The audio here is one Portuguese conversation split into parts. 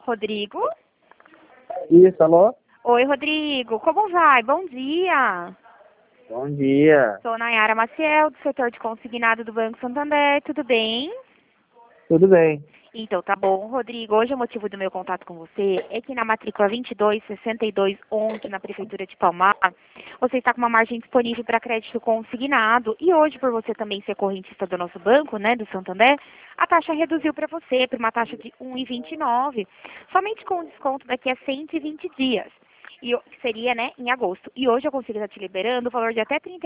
Rodrigo? Isso, alô? Oi, Rodrigo. Como vai? Bom dia. Bom dia. Sou Nayara Maciel, do setor de consignado do Banco Santander. Tudo bem? Tudo bem? Então, tá bom. Rodrigo, hoje o motivo do meu contato com você é que na matrícula 226211, na Prefeitura de Palmar, você está com uma margem disponível para crédito consignado. E hoje, por você também ser correntista do nosso banco, né, do Santander, a taxa reduziu para você para uma taxa de 1,29, somente com desconto daqui a 120 dias. Que seria, né, em agosto. E hoje eu consigo estar te liberando o valor de até R$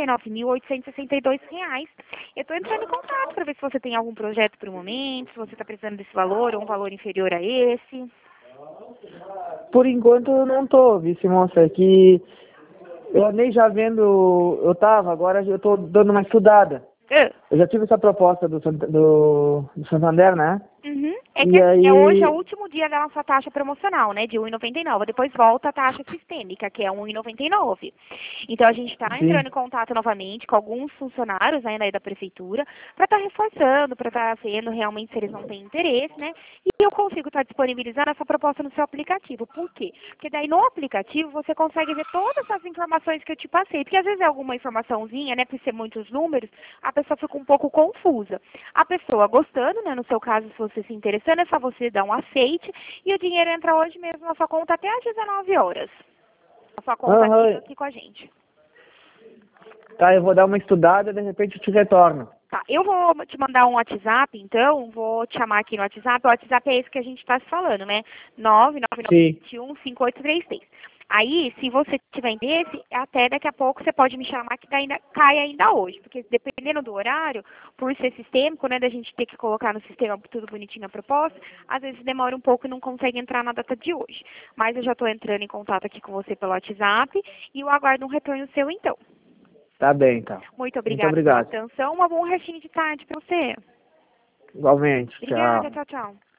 39.862. Eu estou entrando em contato para ver se você tem algum projeto para o momento, se você está precisando desse valor ou um valor inferior a esse. Por enquanto eu não tô, vice moça, é que eu nem já vendo, agora eu tô dando uma estudada. Eu já tive essa proposta do Santander, né? Uhum. É que E assim, hoje é o aí, último dia da nossa taxa promocional, né, de 1,99. Depois volta a taxa sistêmica, que é 1,99. Então a gente está entrando sim, em contato novamente com alguns funcionários ainda aí da prefeitura para estar reforçando, para estar vendo realmente se eles não têm interesse, né? E eu consigo estar disponibilizando essa proposta no seu aplicativo. Por quê? Porque daí no aplicativo você consegue ver todas as informações que eu te passei. Porque às vezes é alguma informaçãozinha, né, por ser muitos números, a pessoa fica um pouco confusa. A pessoa gostando, né, no seu caso, se você se interessando, é só você dar um aceite e o dinheiro entra hoje mesmo na sua conta até às 19 horas. A sua conta aham, aqui com a gente. tá, eu vou dar uma estudada e de repente eu te retorno. Tá, eu vou te mandar um WhatsApp, então, vou te chamar aqui no WhatsApp. O WhatsApp é esse que a gente está se falando, né? Sim, 999215833. Aí, se você tiver interesse, até daqui a pouco você pode me chamar que ainda cai ainda hoje. Porque dependendo do horário, por ser sistêmico, né, da gente ter que colocar no sistema tudo bonitinho a proposta, às vezes demora um pouco e não consegue entrar na data de hoje. Mas eu já estou entrando em contato aqui com você pelo WhatsApp e eu aguardo um retorno seu então. tá bem, então. Muito Muito obrigada pela obrigado. atenção. Uma bom restinho de tarde para você. Igualmente, Obrigada, tchau. tchau, tchau.